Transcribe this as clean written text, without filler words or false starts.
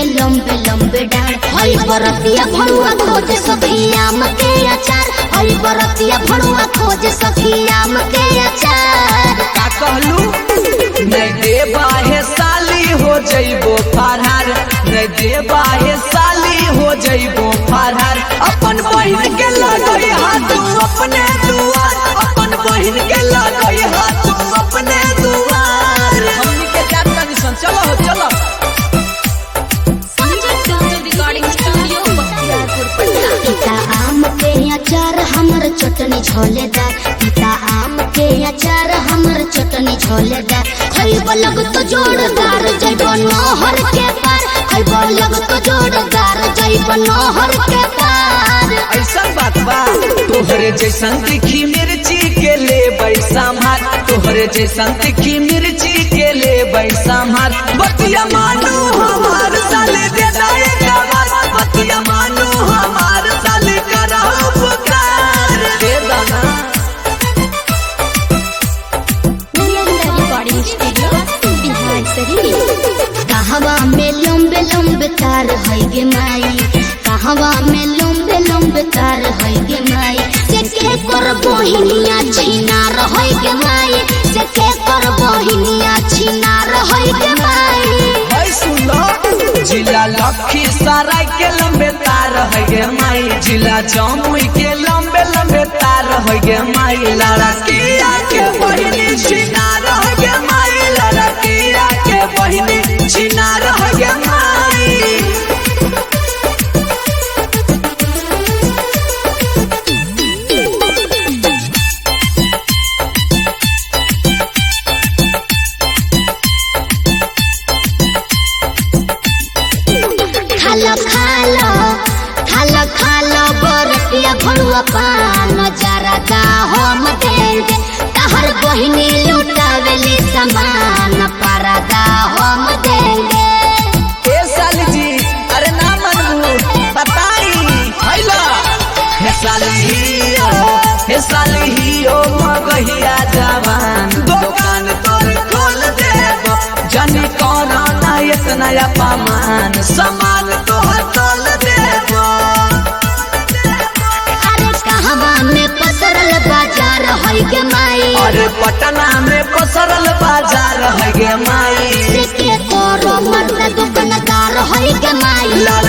लंबे लंबे डाल हई बरतिया भरुआ खोज सखी आम के अचार हई बरतिया भरुआ खोज सखी आम के अचार का कहलू नहीं देबा हे साली हो जइबो फरहार नहीं देबा हे साली हो जइबो फरहार अपन बहिन के लगई हाथ अपने दुआर अपन बहिन के लगई हाथ अपने दुआर हमनी के जात कंडीशन चलो चलो पिता आम के अचार हमर चटनी झोलेदार पिता आम के अचार हमर चटनी झोलेदार खइब लग तो जोरदार जइब नहर के पार खइब लग तो जोरदार जइब नहर के पार ऐसा बात बा तोहरे जैसन तीखी मिर्ची के ले बैसामार तोहरे जैसन तीखी मिर्ची के ले बैसामार बतिया मानू हमार साले दे दाए काबार बतिया मानू हमार साले करा पुकार दे दाना कहवा में लंबे लंबे तार है गे माई कहवा में लंबे लंबे तार है गे माई से के कर बहिनिया छीना रहे गे माई से के कर बहिनिया छीना रहे गे माई भाई सुनो जिला लखीसराय के लंबे तार है गे माई जिला जमुई के लंबे लंबे तार है गे माई लड़किया के बहिनी छीना रह गे माई लड़किया के बहिनी छीना रह गे माई खालो खालो खालो खालो बरतिया भरुआ पान जरा दा हम देंगे तहर बहिनी लुटावेली सामान परदा हम देंगे ए साली जी अरे ना मनू बताई हैला हे साली ही ओ मगहिया जवान दुकान तोर खोल देबो जानी कौन ना इतना अपमान सामान तोहर तोल देबो अरे कहवा में पसरल बाजार है गे माई अरे पटना में पसरल बाजार है गे माई से के करो मर्द दुकानदार है गे माई